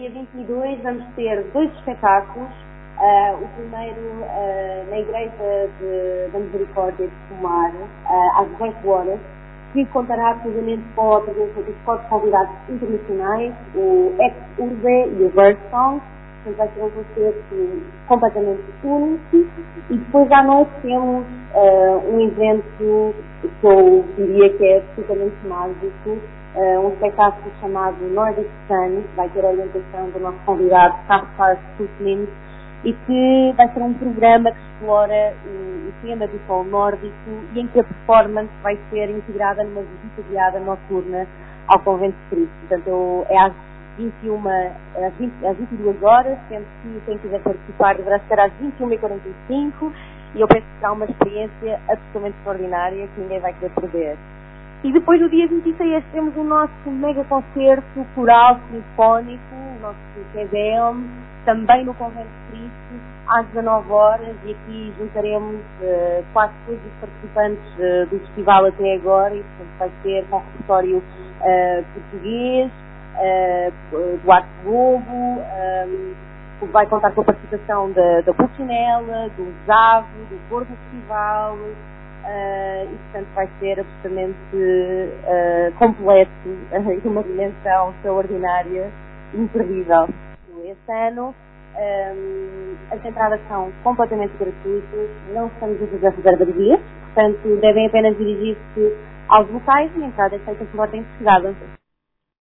dia 22 vamos ter 2 espetáculos. O primeiro na Igreja da Misericórdia de Pomar, às 18 horas, que contará precisamente com a presença dos 4 convidados internacionais, o Ex-Urbe e o Birdsong. Portanto, vai ser um concerto completamente único. E depois à noite temos um evento que eu diria que é absolutamente mágico, um espetáculo chamado Nordic Sun, que vai ter a orientação do nosso convidado Kaspar Stutmin, e que vai ser um programa que explora o tema do sol nórdico e em que a performance vai ser integrada numa visita guiada noturna ao Convento de Cristo. Portanto, é às 22 horas, sendo que quem quiser participar deverá ser às 21h45, e eu penso que será uma experiência absolutamente extraordinária que ninguém vai querer perder. E depois, no dia 26, temos o nosso mega concerto coral sinfónico, o nosso TVM, também no Convento de Cristo, às 19 horas, e aqui juntaremos quase todos os participantes do festival até agora, e portanto vai ser com repertório português, do Arte Globo, vai contar com a participação da Pulcinella, do Zavo, do Cor do Festival, e portanto vai ser absolutamente completo e uma dimensão extraordinária, incrível. Este ano as entradas são completamente gratuitas, não estamos a fazer reserva de bilhetes, portanto devem apenas dirigir-se aos locais e a entrada é feita por ordem de chegada.